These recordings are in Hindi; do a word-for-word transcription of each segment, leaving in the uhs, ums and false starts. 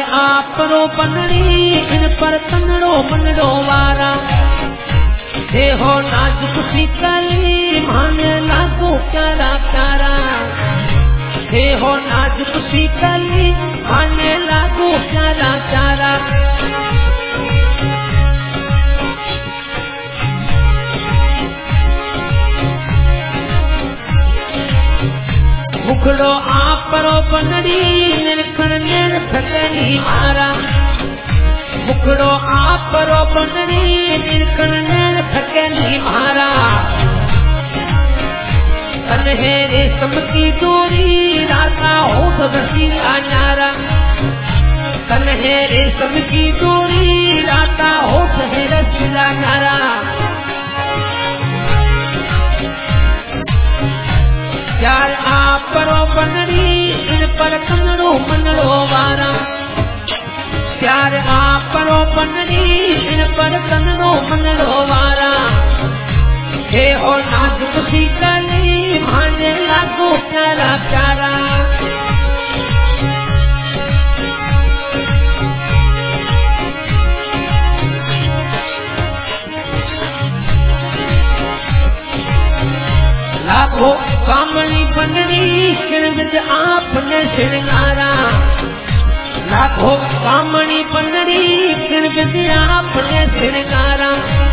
आपरो बनड़ी इन पर तनड़ो मनड़ो वारा हे हो नाजुक शीतली माने लागो प्यारा प्यारा हे हो नाजुक शीतली माने लागो प्यारा प्यारा मुखड़ो आपरो बनड़ी निरखण निरखनी मारा मुखड़ो आपरो बनड़ी निरखण निरखनी मारा तन्हे रेशम की डोरी राता हो रसीला न्यारा तन्हे रेशम की डोरी राता हो रसीला न्यारा यार आपरो बनड़ी इन पर कनड़ो मनड़ो वारा प्यार आपरो बनड़ी इन पर कनड़ो मनड़ो वारा हे हो नाजुक शीतली माने लागो प्यारा प्यारा लागो कामनी बनड़ी किरविज आपने श्रृंगारा लाखो कामनी बनड़ी किरविज आपने श्रृंगारा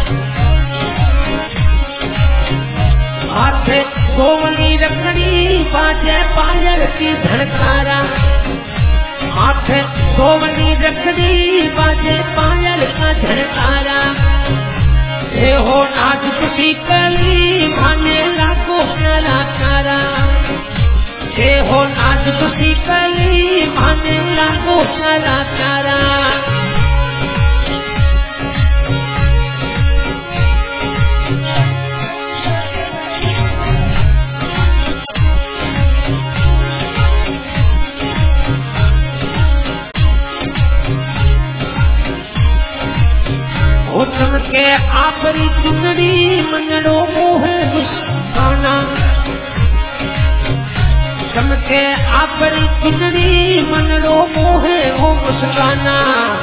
हाथे गोवनी रखड़ी बाजे पायल की धड़कारा हाथे गोवनी रखड़ी बाजे पायल का धड़कारा हे हो नाजुक शीतली माने लागो प्यारा प्यारा हे हो नाजुक शीतली माने लागो प्यारा प्यारा चमके आपरी चुनरी मनड़ो मोह मुस्काना चमके आपरी चुनरी मनड़ो मोह वो मुस्काना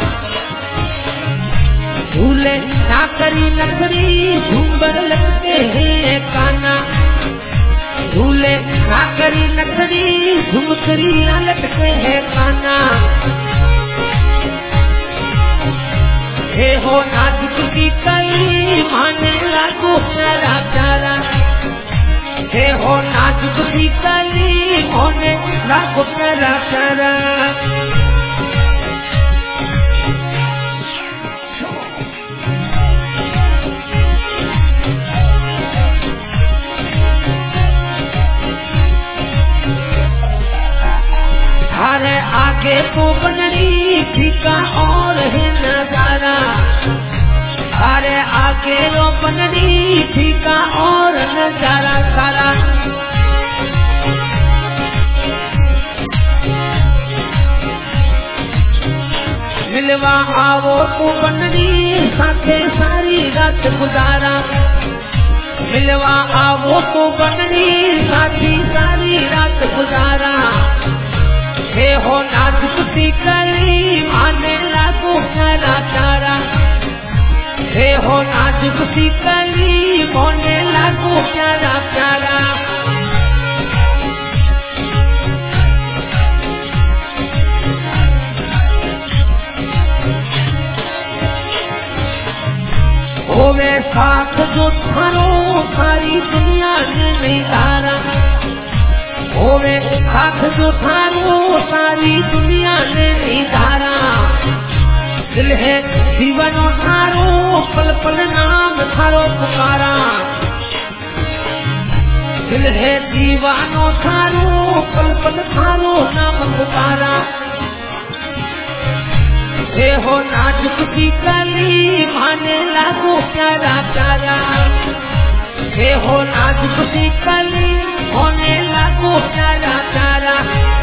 झूले नाकरी लकड़ी झूमर लगते हैं काना झूले नाकरी लकड़ी झुमकरी लगते हैं काना हे हो नाजुक शीतली माने लागो प्यारा प्यारा हे हो नाजुक शीतली माने लागो प्यारा प्यारा थारे आगे तो बनड़ी फीका और है नजारा थारे आगे रो बनड़ी फीका और नजारा सारा मिलवा आवो तो बनड़ी साथे सारी रात गुजारा मिलवा आवो तो बनड़ी साथी सारी रात गुजारा हे हो नाजुक शीतली माने लागो प्यारा प्यारा हे हो नाजुक शीतली माने लागो प्यारा प्यारा होवे साथ जो थारो सारी दुनिया ने निहारा होवे साथ जो थारो सारी दुनिया ने निधारा दिल है जीवनो थारो पल पल नाम थारो पुकारा दिल है दीवानो थारो पल पल थारो नाम पुकारा हे हो नाजुक शीतली माने लागो प्यारा प्यारा हे हो नाजुक शीतली होने लागो प्यारा प्यारा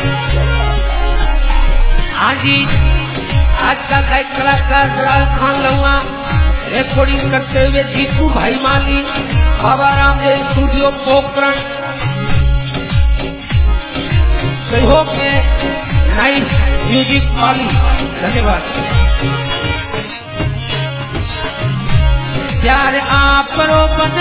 आजी आज का गायक कलाकार राज खान लुआ रिकॉर्डिंग करते हुए जीतू भाई माली बाबा रामदेव स्टूडियो पोखरण सहयोग में नाइस म्यूजिक वाली। धन्यवाद। प्यार आप रो बन